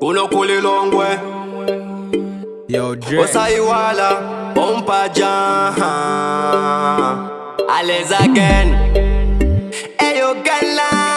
unokulilongwe Yo, Dre. osaiwala pompajan Ales again Eyo galan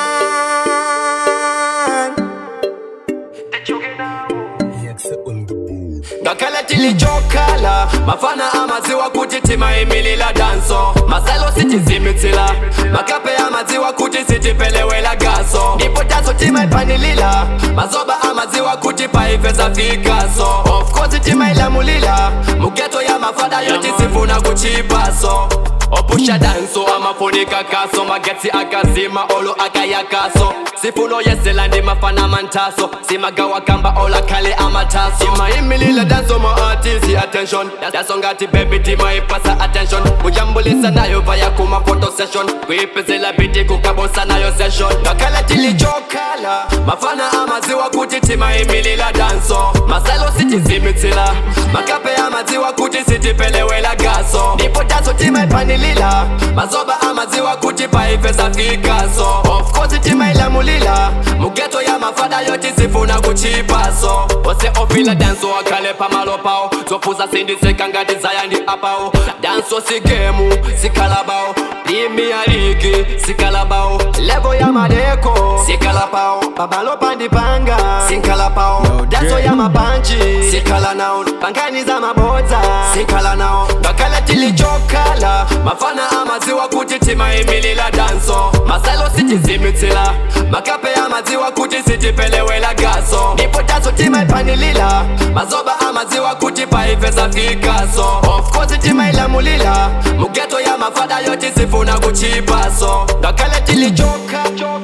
Ngakhala tilichokhala mafana amaziwa kuti timaimilila danso masalo sitizimitsila makape amaziwa kuti sitipelewela gaso ndipo danso timaipanilila mazoba amaziwa kuti paifeza fikaso of course timailamulila mugeto ya mafada yoti sifuna kuchipaso opusha danso amafunika kaso magetsi akazima olo akayakaso sifuno yesela ndi mafana mantaso simagawa kamba ola kale amataso timaimilila danso mo artisti attention danso ngati baby timaipasa attention kujambulisa nayo vaya kuma photo session kuipezela biti kukabosa nayo session ngakhala tilichokhala mafana amaziwa kuti timaimilila danso masalo sitizimitsila makape amaziwa kuti sitipelewela gaso ndipo danso timaipanilila mazoba amaziwa kuti paifeza fikaso of course timailamulila mugeto ya mafada yoti sifuna kuchipaso ose ofila danso akale pamalo pao zopuza sindiseka ngati zaya ndi apao danso sigemu sikalabao Premier League sikalabao level ya madeko sikalabao babalo pandipanga sikalabao danso ya mabanchi sikala nao pangani za maboza sikala nao ngakhala tilichokhala mafana amaziwa kuti timaimilila danso masalo sitizimitsila makape amaziwa kuti sitipelewela gaso ndipo danso timaipanilila mazoba amaziwa kuti paifeza fikaso of course timailamulila mugeto ya mafada yoti sifuna kuchipaso ngakhala tilichoka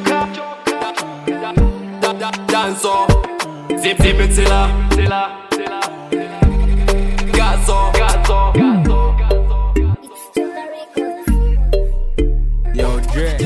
danso zimitsila gaso Yo, Dre.